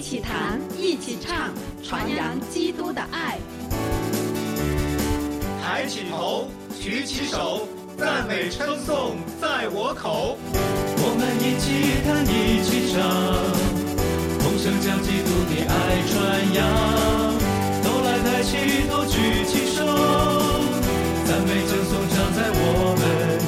起弹，一起唱，传扬基督的爱。 抬起头，举起手，赞美称颂在我口。 我们一起弹，一起唱，同声将基督的爱传扬。都来抬起头，举起手，赞美称颂常在我们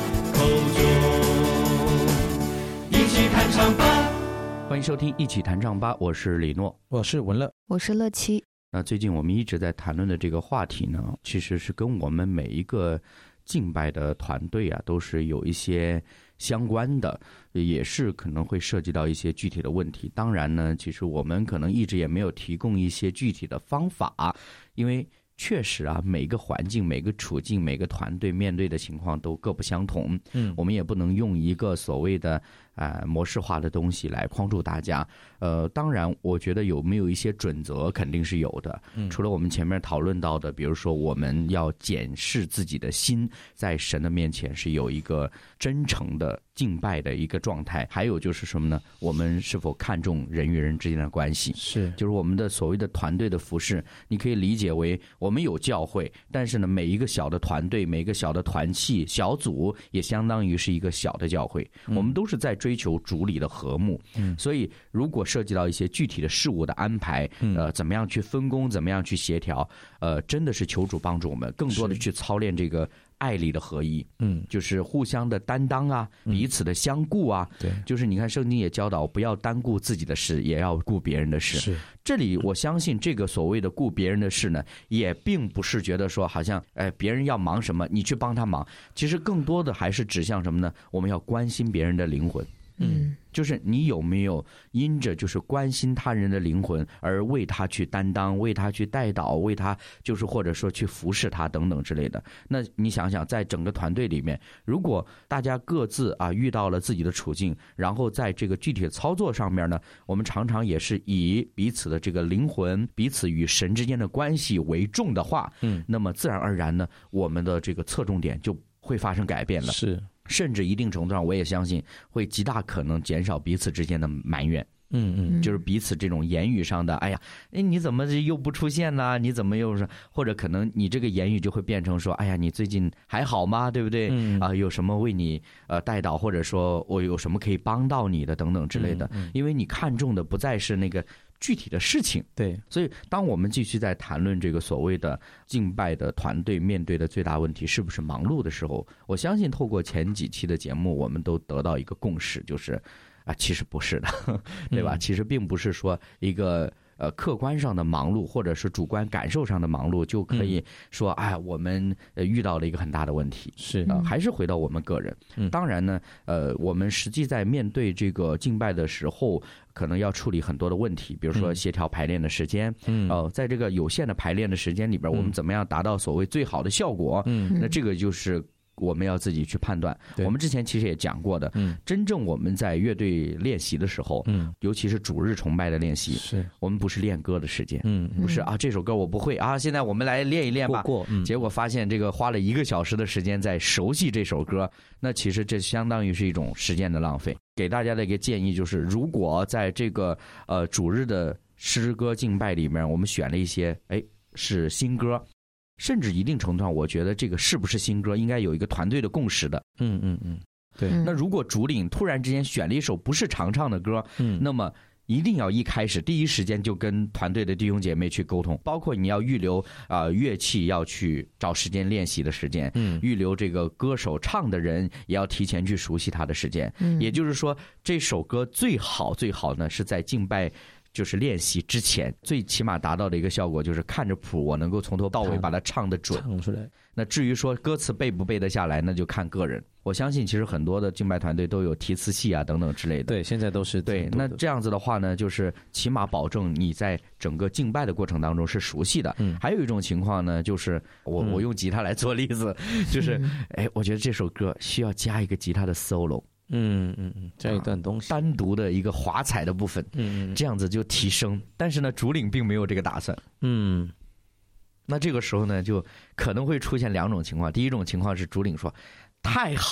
口中。一起弹唱吧！ 欢迎收听一起弹唱吧，我是李诺， 我是文乐， 我是乐七。 那最近我们一直在谈论的这个话题呢，其实是跟我们每一个敬拜的团队啊，都是有一些相关的，也是可能会涉及到一些具体的问题。当然呢，其实我们可能一直也没有提供一些具体的方法，因为确实啊，每个环境、每个处境、每个团队面对的情况都各不相同。我们也不能用一个所谓的模式化的东西来框住大家。当然，我觉得有没有一些准则肯定是有的。除了我们前面讨论到的，比如说我们要检视自己的心，在神的面前是有一个真诚的敬拜的一个状态。还有就是什么呢？我们是否看重人与人之间的关系？就是我们的所谓的团队的服事，你可以理解为我们有教会，但是呢，每一个小的团队、每一个小的团契、小组，也相当于是一个小的教会。我们都是在追求主里的和睦。所以如果涉及到一些具体的事物的安排，怎么样去分工，怎么样去协调，真的是求主帮助我们更多的去操练这个爱里的合一，就是互相的担当啊，彼此的相顾啊，就是你看圣经也教导不要单顾自己的事，也要顾别人的事。是，这里我相信这个所谓的顾别人的事呢，也并不是觉得说好像别人要忙什么你去帮他忙，其实更多的还是指向什么呢？我们要关心别人的灵魂。就是你有没有因着就是关心他人的灵魂而为他去担当，为他去代祷，为他就是或者说去服侍他等等之类的。那你想想，在整个团队里面，如果大家各自遇到了自己的处境，然后在这个具体的操作上面呢，我们常常也是以彼此的这个灵魂、彼此与神之间的关系为重的话，那么自然而然呢，我们的这个侧重点就会发生改变了。是。甚至一定程度上，我也相信会极大可能减少彼此之间的埋怨。就是彼此这种言语上的，你怎么又不出现呢？你怎么又是？或者可能你这个言语就会变成说，你最近还好吗？对不对？有什么为你代祷，或者说我有什么可以帮到你的等等之类的。因为你看重的不再是那个具体的事情。对，所以当我们继续在谈论这个所谓的敬拜的团队面对的最大问题是不是忙碌的时候，我相信透过前几期的节目，我们都得到一个共识，就是其实不是的，对吧？其实并不是说一个客观上的忙碌，或者是主观感受上的忙碌，就可以说我们遇到了一个很大的问题。是还是回到我们个人。当然呢，我们实际在面对这个敬拜的时候，可能要处理很多的问题，比如说协调排练的时间。在这个有限的排练的时间里边，我们怎么样达到所谓最好的效果？那这个就是我们要自己去判断。我们之前其实也讲过的，真正我们在乐队练习的时候，尤其是主日崇拜的练习，我们不是练歌的时间，不是这首歌我不会现在我们来练一练吧。结果发现这个花了1个小时的时间在熟悉这首歌，那其实这相当于是一种时间的浪费。给大家的一个建议就是，如果在这个主日的诗歌敬拜里面，我们选了一些是新歌，甚至一定程度上，我觉得这个是不是新歌，应该有一个团队的共识的。对。那如果主领突然之间选了一首不是常唱的歌，那么一定要一开始第一时间就跟团队的弟兄姐妹去沟通，包括你要预留乐器要去找时间练习的时间，预留这个歌手唱的人也要提前去熟悉他的时间。也就是说，这首歌最好呢是在敬拜就是练习之前，最起码达到的一个效果就是看着谱，我能够从头到尾把它唱得准，唱出来。那至于说歌词背不背得下来，那就看个人。我相信其实很多的敬拜团队都有提词器等等之类的。对，现在都是。对，那这样子的话呢，就是起码保证你在整个敬拜的过程当中是熟悉的。还有一种情况呢，就是我用吉他来做例子，就是我觉得这首歌需要加一个吉他的 solo。这一段东西单独的一个华彩的部分，这样子就提升。但是呢，主领并没有这个打算。那这个时候呢，就可能会出现2种情况。第一种情况是主领说太好了，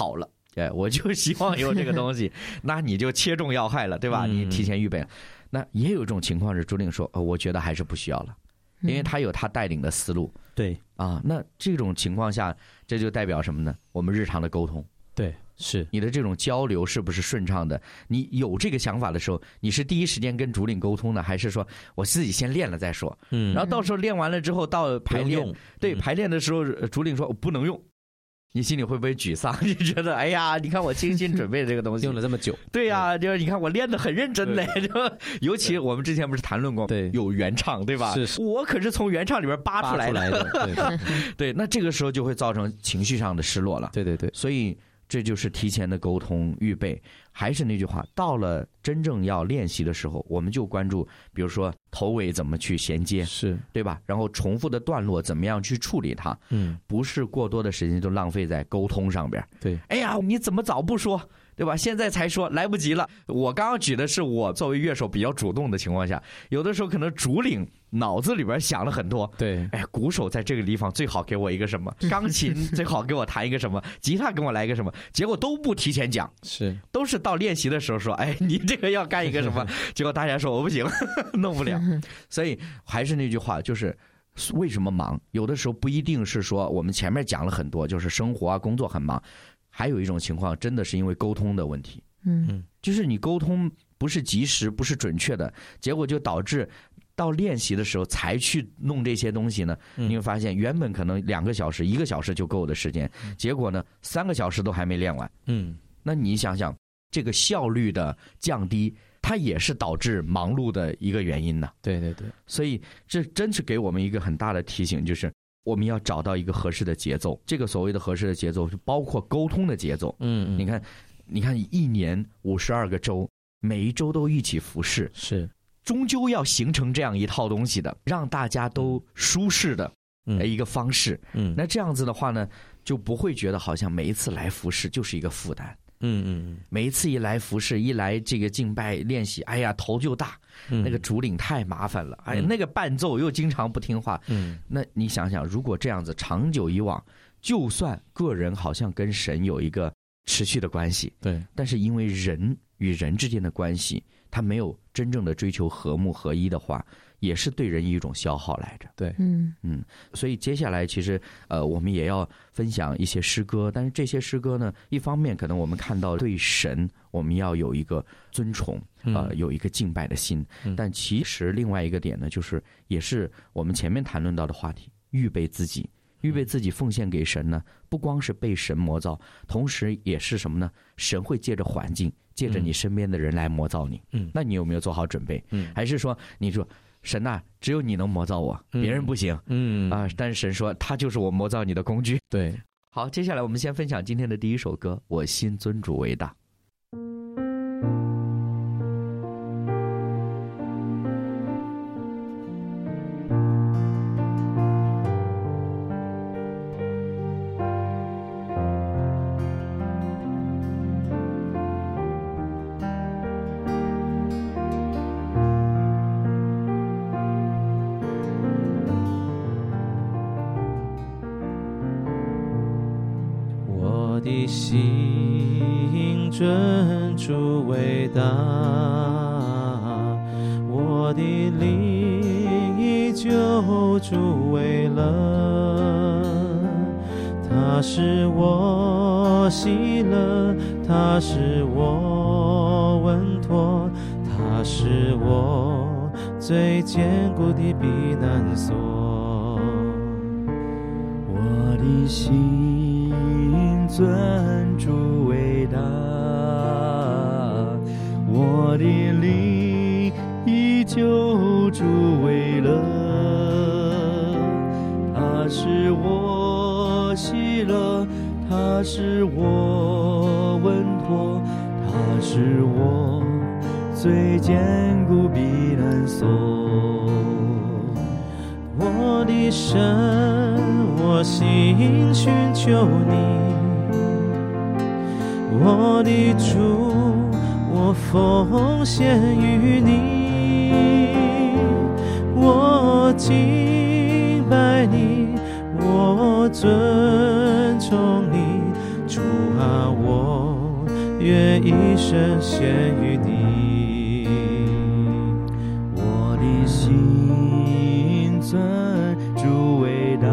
我就希望有这个东西，那你就切中要害了，对吧？你提前预备了。那也有一种情况是主领说，我觉得还是不需要了，因为他有他带领的思路。 对啊，那这种情况下，这就代表什么呢？我们日常的沟通。 对，是你的这种交流是不是顺畅的？你有这个想法的时候，你是第一时间跟主领沟通呢，还是说我自己先练了再说？然后到时候练完了之后到排练，对，排练的时候主领说我不能用，你心里会不会沮丧？就觉得哎呀，你看我精心准备的这个东西用了这么久， 对呀，就是你看我练得很认真嘞。尤其我们之前不是谈论过， 对， 有原唱，对吧？ 是我可是从原唱里边扒出来的。对，那这个时候就会造成情绪上的失落了。 对对对， 所以这就是提前的沟通预备。还是那句话，到了真正要练习的时候，我们就关注，比如说头尾怎么去衔接， 是对吧？然后重复的段落怎么样去处理它，不是过多的时间就浪费在沟通上边。 对， 哎呀，你怎么早不说，对吧？现在才说，来不及了。我刚刚举的是我作为乐手比较主动的情况下，有的时候可能主领脑子里边想了很多。 对， 哎，鼓手在这个地方最好给我一个什么，钢琴最好给我弹一个什么，吉他给我来一个什么，结果都不提前讲， 是都是到练习的时候说，哎，你这个要干一个什么，结果大家说我不行，弄不了。所以还是那句话，就是为什么忙？有的时候不一定是说我们前面讲了很多，就是生活啊工作很忙，还有一种情况真的是因为沟通的问题。就是你沟通不是及时，不是准确的，结果就导致到练习的时候才去弄这些东西呢，你会发现原本可能2个小时、1个小时就够的时间，结果呢3个小时都还没练完。那你想想，这个效率的降低，它也是导致忙碌的一个原因呢。 对对对，所以这真是给我们一个很大的提醒，就是我们要找到一个合适的节奏。这个所谓的合适的节奏，是包括沟通的节奏。你看1年52个周，每一周都一起服侍， 是终究要形成这样一套东西的，让大家都舒适的一个方式。那这样子的话呢，就不会觉得好像每一次来服侍就是一个负担。每一次一来服侍，一来这个敬拜练习，哎呀头就大，那个主领太麻烦了，哎，那个伴奏又经常不听话。那你想想，如果这样子长久以往，就算个人好像跟神有一个持续的关系， 对， 但是因为人与人之间的关系，他没有真正的追求和睦合一的话，也是对人一种消耗来着。 对， 所以接下来其实我们也要分享一些诗歌，但是这些诗歌呢，一方面可能我们看到对神我们要有一个尊崇，有一个敬拜的心，但其实另外一个点呢，就是也是我们前面谈论到的话题，预备自己奉献给神呢，不光是被神磨造，同时也是什么呢？神会借着环境，借着你身边的人来磨造你。那你有没有做好准备？还是说你说神啊，只有你能磨造我，别人不行。但是神说他就是我磨造你的工具。 对， 好，接下来我们先分享今天的第一首歌，我心尊主为大。 我的心尊主为大，我的灵以救主为乐，他使我喜乐，他使我稳妥，他使我最坚固的避难所。 我的心尊主为大，我的灵以救主为乐，他使我喜乐，他使我稳妥，他使我最坚固避难所。 我的神，我心寻求你，我的主，我奉献于你，我敬拜你，我尊崇你，主啊，我愿一生献于你。我的心尊主伟大，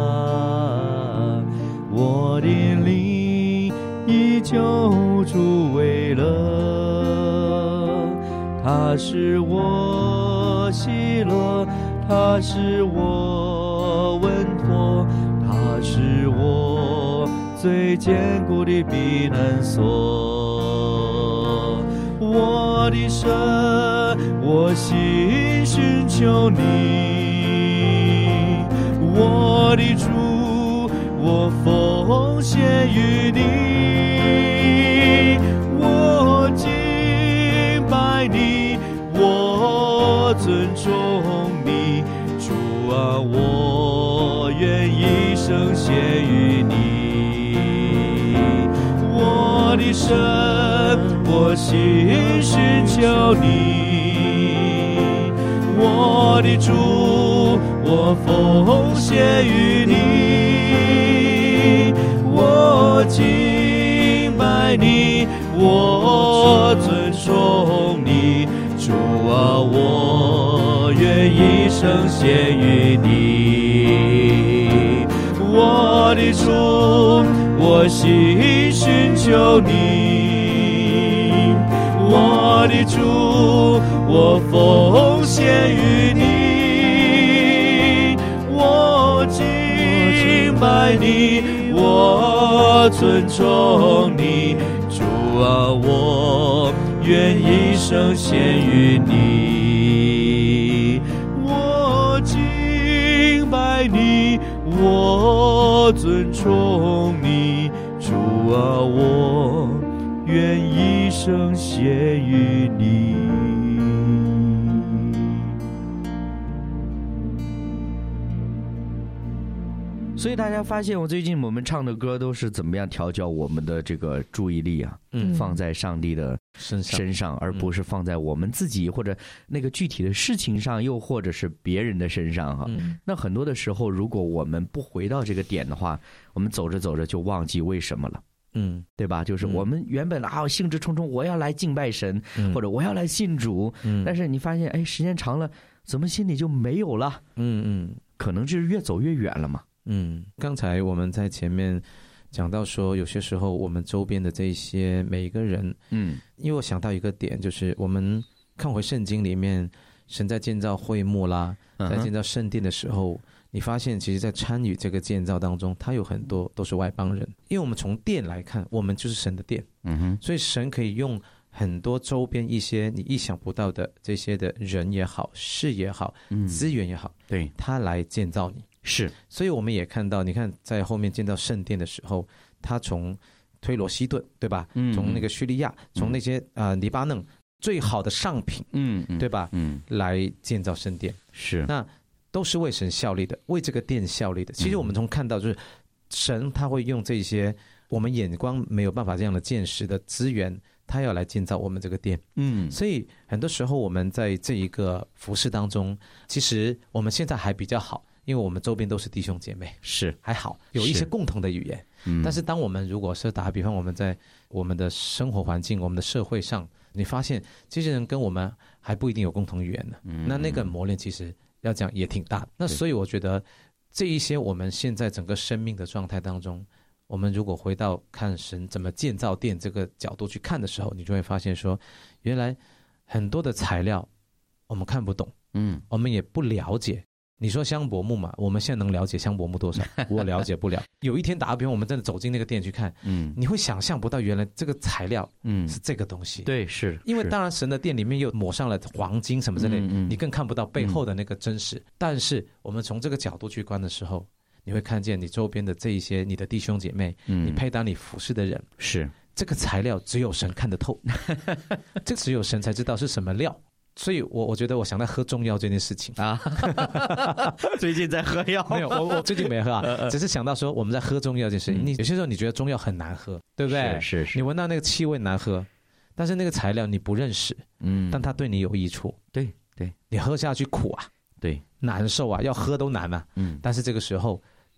我的灵以救主为乐。他使我喜乐，他使我稳妥，他使我最坚固的避难所。我的神，我心寻求你，我的主，我奉献于你，我敬拜你，我尊重你，主啊，我愿一生献于你。我的神，我心寻求你，我的主，我奉献于你，我敬拜你，我尊重你，主啊，我愿一生献于你。我的主，我心寻求你，我的主，我奉献于你，我敬拜你，我尊重你，主啊，我愿一生献于你，我敬拜你，我尊重你，主啊，我愿一生献于你。 所以大家发现，我最近我们唱的歌都是怎么样调教我们的这个注意力啊？放在上帝的身上，而不是放在我们自己或者那个具体的事情上，又或者是别人的身上哈。那很多的时候，如果我们不回到这个点的话，我们走着走着就忘记为什么了。对吧？就是我们原本兴致冲冲，我要来敬拜神，或者我要来信主，但是你发现，哎，时间长了，怎么心里就没有了？可能就是越走越远了嘛。 刚才我们在前面讲到说，有些时候我们周边的这些每一个人，因为我想到一个点，就是我们看回圣经里面，神在建造会幕啦，在建造圣殿的时候，你发现其实在参与这个建造当中，他有很多都是外邦人，因为我们从殿来看，我们就是神的殿，所以神可以用很多周边一些你意想不到的这些的人也好，事也好，资源也好， 对， 他来建造你。 是， 所以我们也看到，你看在后面建造圣殿的时候，他从推罗西顿，对吧？从那个叙利亚，从那些黎巴嫩最好的上品，对吧？来建造圣殿， 是， 那都是为神效力的，为这个殿效力的。其实我们从看到就是神他会用这些我们眼光没有办法这样的见识的资源，他要来建造我们这个殿。所以很多时候我们在这一个服事当中，其实我们现在还比较好，因为我们周边都是弟兄姐妹， 是还好有一些共同的语言。但是当我们如果是打比方，我们在我们的生活环境，我们的社会上，你发现这些人跟我们还不一定有共同语言呢，那个磨练其实要讲也挺大的。那所以我觉得这一些我们现在整个生命的状态当中，我们如果回到看神怎么建造殿这个角度去看的时候，你就会发现说，原来很多的材料我们看不懂，我们也不了解。你说香柏木嘛，我们现在能了解香柏木多少？我了解不了。有一天打个比方，我们真的走进那个店去看，你会想象不到原来这个材料是这个东西。 对，是因为当然神的殿里面又抹上了黄金什么之类，你更看不到背后的那个真实。但是我们从这个角度去观的时候，你会看见你周边的这一些你的弟兄姐妹，你配搭你服侍的人， 是这个材料只有神看得透，这只有神才知道是什么料。所以我觉得我想到喝中药这件事情啊， 最近在喝药没有？我最近没喝啊，只是想到说我们在喝中药这件事情。你有些时候你觉得中药很难喝，对不对？ 是， 你闻到那个气味难喝，但是那个材料你不认识，但它对你有益处， 对， 你喝下去苦啊， 对， 难受啊，要喝都难啊，但是这个时候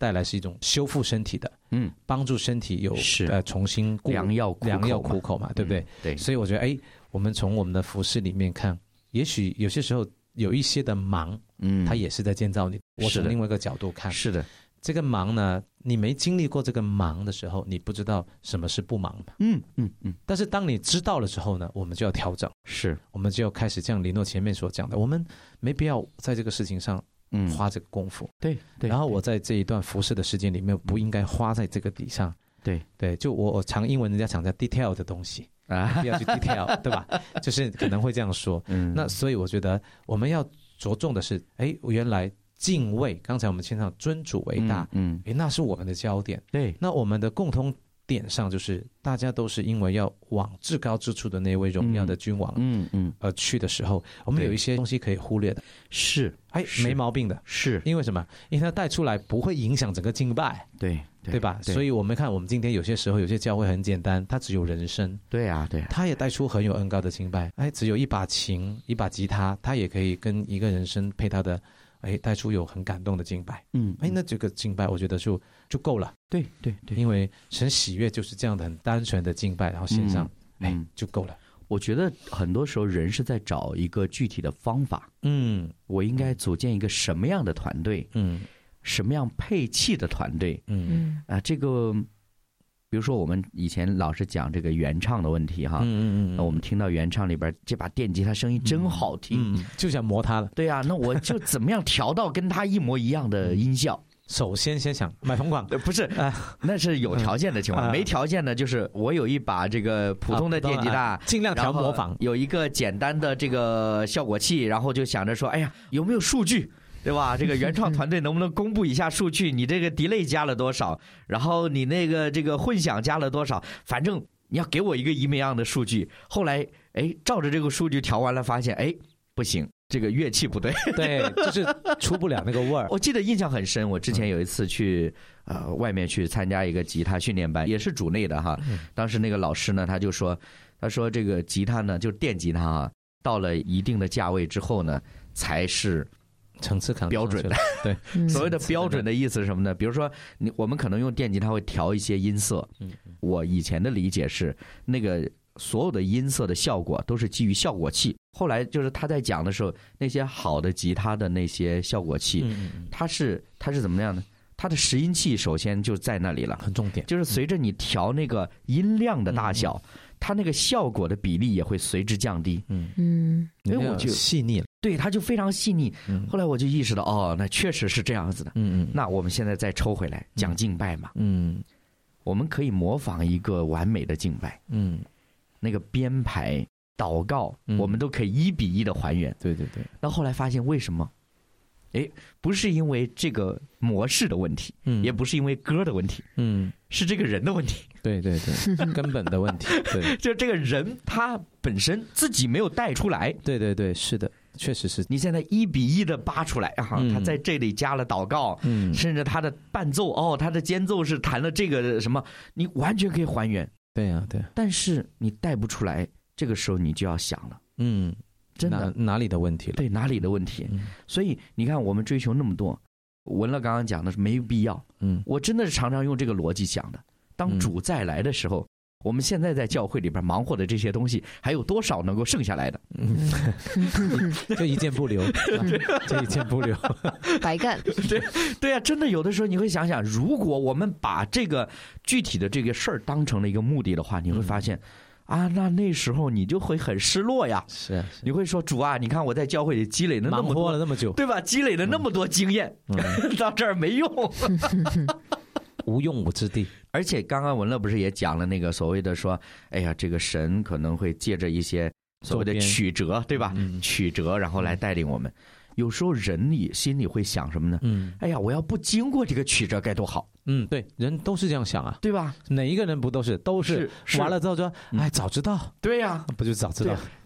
带来是一种修复身体的，帮助身体有重新良药苦口嘛，对不对？ 对， 所以我觉得我们从我们的服饰里面看，也许有些时候有一些的忙，它也是在建造你。我从另外一个角度看， 是的， 这个忙呢，你没经历过这个忙的时候，你不知道什么是不忙嘛。但是当你知道了之后呢，我们就要调整，我们就要开始像李诺前面所讲的，我们没必要在这个事情上花这个功夫。对，然后我在这一段服侍的时间里面，不应该花在这个底上。对，就我常英文人家讲的 detail 的东西。不要去 detail 对吧？就是可能会这样说。那所以我觉得我们要着重的是，原来敬畏，刚才我们牵上尊主为大，那是我们的焦点。对，那我们的共同点上就是大家都是因为要往至高之处的那位荣耀的君王而去的时候，我们有一些东西可以忽略的，没毛病的，因为什么？因为它带出来不会影响整个敬拜，对吧？所以我们看我们今天有些时候有些教会很简单，它只有人声，对啊，它也带出很有恩膏的敬拜。只有一把琴一把吉他，它也可以跟一个人声配它的，带出有很感动的敬拜。那这个敬拜我觉得就够了。对，因为神喜悦就是这样的很单纯的敬拜，然后献上，就够了。 我觉得很多时候人是在找一个具体的方法。我应该组建一个什么样的团队？什么样配器的团队？这个，比如说我们以前老是讲这个原唱的问题哈，那我们听到原唱里边这把电吉他声音真好听， 就想磨它了。 对啊，那我就怎么样调到跟他一模一样的音效？ 首先想买铜管， 不是，那是有条件的情况。没条件的，就是我有一把这个普通的电吉他， 尽量调模仿， 有一个简单的这个效果器，然后就想着说，哎呀，有没有数据？对吧？这个原创团队能不能公布一下数据？你这个 delay 加了多少？然后你那个这个混响加了多少？反正你要给我一个一模一样的数据。后来照着这个数据调完了，发现不行，这个乐器不对， 对，就是出不了那个味儿。 我记得印象很深，我之前有一次去外面去参加一个吉他训练班，也是主内的哈。当时那个老师呢，他说这个吉他呢，就是电吉他啊，到了一定的价位之后呢，才是层次标准的。对，所谓的标准的意思是什么呢？比如说我们可能用电吉他会调一些音色，我以前的理解是那个所有的音色的效果都是基于效果器。后来就是他在讲的时候，那些好的吉他的那些效果器，它是怎么样呢？它的拾音器首先就在那里了， 很重点， 就是随着你调那个音量的大小，它那个效果的比例也会随之降低。 因为我就细腻了， 对，它就非常细腻。后来我就意识到，那确实是这样子的。那我们现在再抽回来讲敬拜嘛，我们可以模仿一个完美的敬拜，那个编排、祷告，我们都可以1比1的还原。 对。 那后来发现为什么？不是因为这个模式的问题，也不是因为歌的问题，是这个人的问题。 对，根本的问题。对， 就这个人他本身自己没有带出来。 对，是的，确实是。 你现在1比1的扒出来啊，他在这里加了祷告，甚至他的伴奏，他的间奏是弹了这个什么，你完全可以还原。 对啊。 但是你带不出来，这个时候你就要想了，真的哪里的问题了？ 对，哪里的问题？所以你看，我们追求那么多，文乐刚刚讲的是没有必要。我真的是常常用这个逻辑想的。当主再来的时候，我们现在在教会里边忙活的这些东西，还有多少能够剩下来的？ 就一件不留，这一件不留， 白干。 对啊，真的有的时候你会想想，如果我们把这个具体的这个事儿当成了一个目的的话，你会发现。那时候你就会很失落呀。 是， 你会说主啊，你看我在教会里积累了那么多， 忙活了那么久， 对吧？积累了那么多经验，到这儿没用， 无用武之地。 而且刚刚文乐不是也讲了那个所谓的说，这个神可能会借着一些所谓的曲折，对吧？曲折，然后来带领我们。有时候人心里会想什么呢？我要不经过这个曲折该多好。 对，人都是这样想啊， 对吧？ 哪一个人不都是完了之后说，早知道。 对呀， 不就早知道？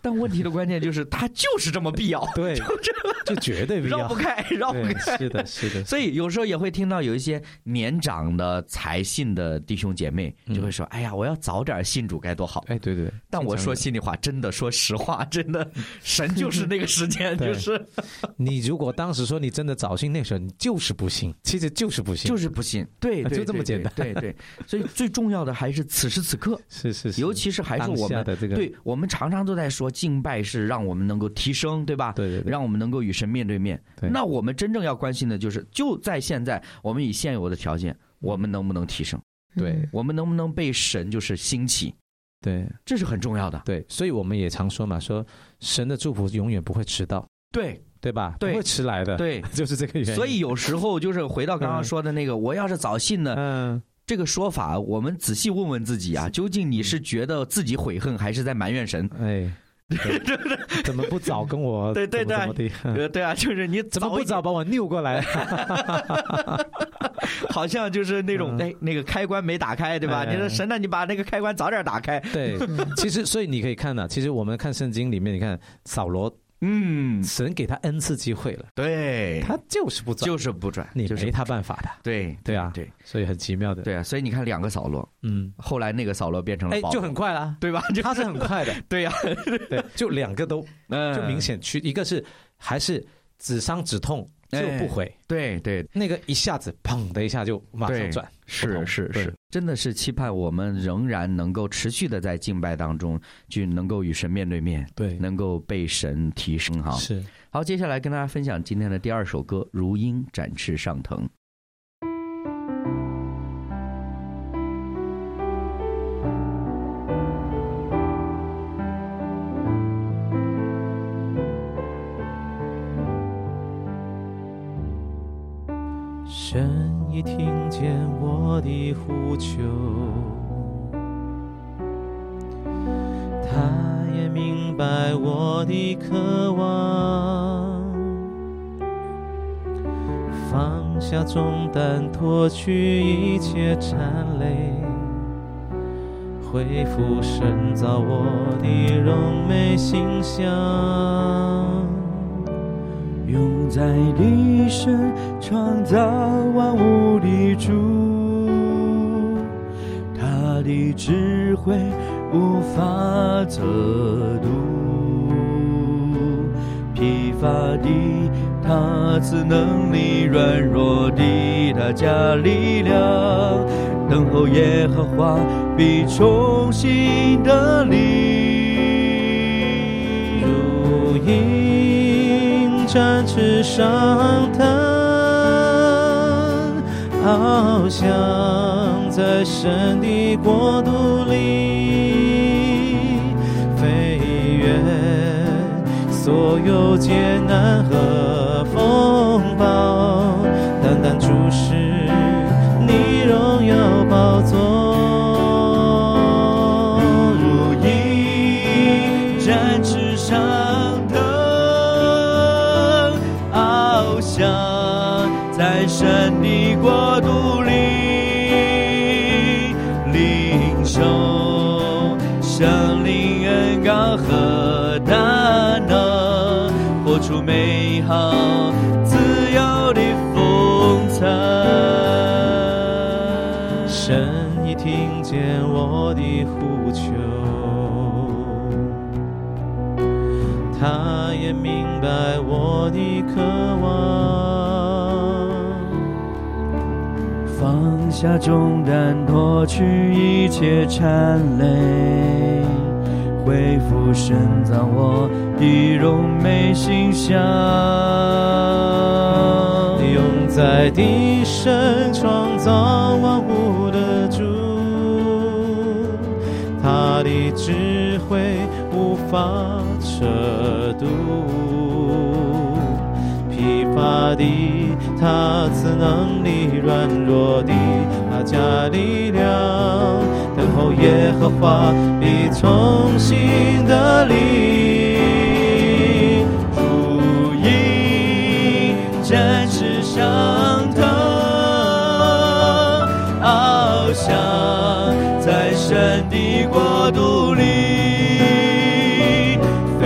但问题的关键就是它就是这么必要， 对，就绝对必要， 绕不开。 是的，是的。 所以有时候也会听到有一些年长的才信的弟兄姐妹就会说：“哎呀，我要早点信主该多好。” 哎，对对。 但我说心里话，真的，说实话，真的，神就是那个时间，就是你如果当时说你真的早信，那时候你就是不信，其实就是不信， 就是不信，对， 就这么简单， 对。所以最重要的还是此时此刻， 是， 尤其是还是我们的这个， 对，我们常常都在说敬拜是让我们能够提升，对吧？ 对， 让我们能够与神面对面。那我们真正要关心的就是，就在现在，我们以现有的条件，我们能不能提升？ 对， 我们能不能被神就是兴起？ 对， 这是很重要的。 对，所以我们也常说嘛，说神的祝福永远不会迟到。对吧？ 对， 不会迟来的。 对， 就是这个原因。 所以有时候就是回到刚刚说的那个，我要是早信呢，这个说法，我们仔细问问自己啊，究竟你是觉得自己悔恨，还是在埋怨神？ 哎。怎么不早跟我对啊，就是你怎么不早把我拗过来？ 好像就是那种那个开关没打开，对吧？你说神啊，你把那个开关早点打开。 对，其实所以你可以看到，其实我们看圣经里面，你看扫罗。神给他 N 次机会了， 对， 他就是不转，你没他办法的，对啊，对，所以很奇妙的， 对啊，所以你看2个扫罗，后来那个扫罗变成了保罗， 就很快了， 对吧？ 他是很快的， 对呀， 对，就2个都就明显区，一个是还是止伤止痛就不悔， 对， 那个一下子砰的一下就马上转， 是，真的是期盼我们仍然能够持续的在敬拜当中，就能够与神面对面， 对， 能够被神提升哈。 是， 好，接下来跟大家分享今天的第2首歌《如鹰展翅上腾》。 神已听见我的呼求，他也明白我的渴望，放下重担，脱去一切缠累，恢复神造我的荣美形象， 永在地神创造万物的主，他的智慧无法测度，疲乏的他赐能力，软弱的他加力量，等候耶和华必重新得力， 如鹰展翅上腾，翱翔在神的国度里，飞越所有艰难和风暴，单单注视你荣耀宝座， 如鹰展翅上腾，翱翔在神的国度里，领受圣灵恩膏和大能，活出美好自由的风采。 神已听见我的呼求，他也明白我的渴望， 放下重担，脱去一切缠累，恢复神造我的荣美形象， 永在地神创造万物的主，他的智慧无法测度，疲乏的他赐能力，软弱的他加力量，等候耶和华必重新得力， 如鹰展翅上腾，翱翔在神的国度里，飞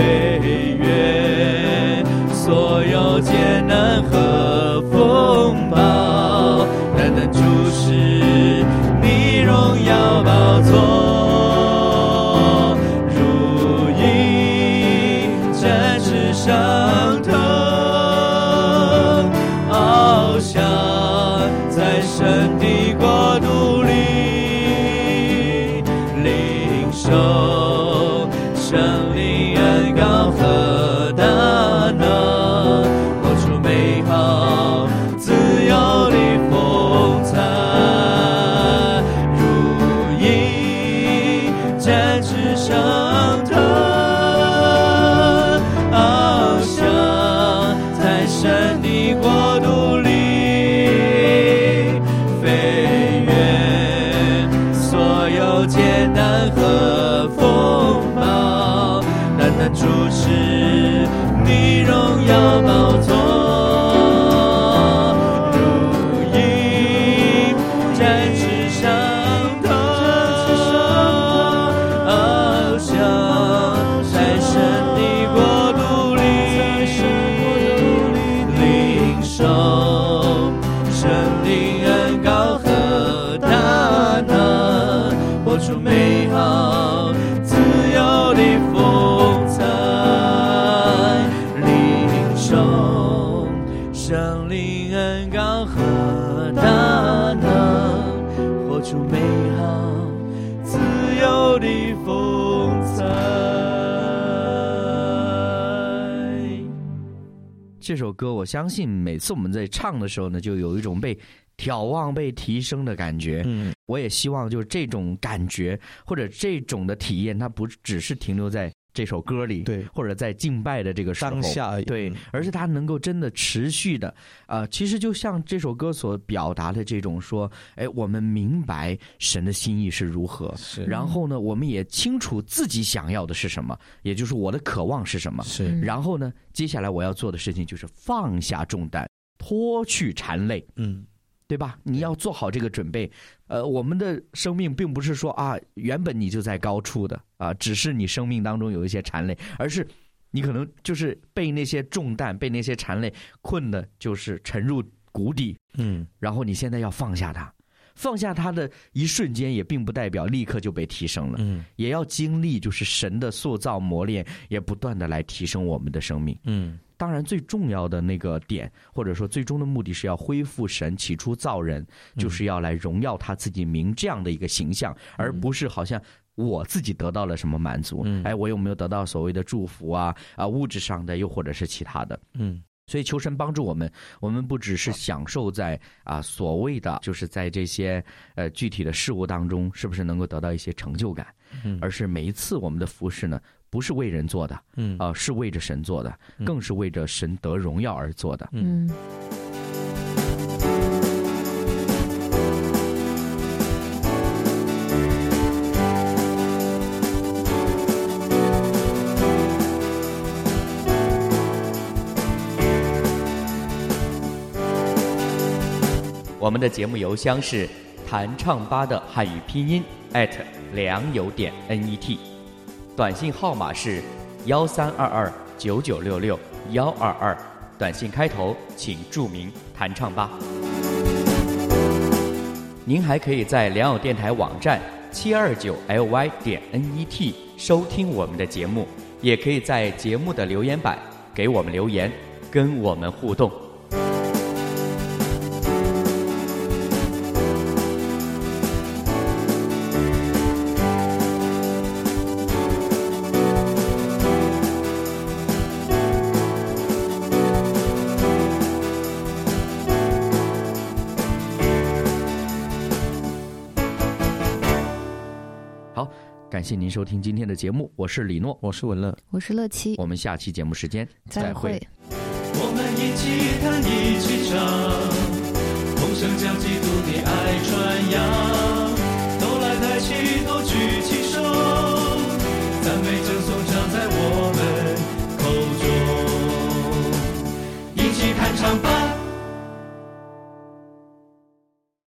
国的风采。 这首歌我相信每次我们在唱的时候呢，就有一种被眺望、被提升的感觉。我也希望就是这种感觉或者这种的体验，它不只是停留在这首歌里， 对， 或者在敬拜的这个时候当下而已， 对，而是它能够真的持续的，其实就像这首歌所表达的这种说，哎，我们明白神的心意是如何，然后呢，我们也清楚自己想要的是什么，也就是我的渴望是什么，然后呢，接下来我要做的事情就是放下重担，脱去缠累，对吧？你要做好这个准备。我们的生命并不是说啊，原本你就在高处的啊，只是你生命当中有一些缠累，而是你可能就是被那些重担、被那些缠累困的，就是沉入谷底。然后你现在要放下它，放下它的一瞬间，也并不代表立刻就被提升了。也要经历就是神的塑造磨练，也不断的来提升我们的生命。当然最重要的那个点，或者说最终的目的是要恢复神起初造人，就是要来荣耀他自己名这样的一个形象，而不是好像我自己得到了什么满足，哎，我有没有得到所谓的祝福啊，物质上的，又或者是其他的。所以求神帮助我们，我们不只是享受在所谓的就是在这些具体的事物当中，是不是能够得到一些成就感，而是每一次我们的服事呢，不是为人做的，是为着神做的，更是为着神得荣耀而做的。我们的节目邮箱是弹唱吧的汉语拼音良友.net， 短信号码是132299661122，短信开头请注明弹唱吧。您还可以在良友电台网站729ly.net 收听我们的节目，也可以在节目的留言板给我们留言，跟我们互动。感谢您收听今天的节目，我是李诺， 我是文乐， 我是乐琪， 我们下期节目时间再会。 我们一起弹一起唱，同声将基督的爱传扬，都来抬起头举起手，赞美正颂唱在我们口中，一起弹唱吧。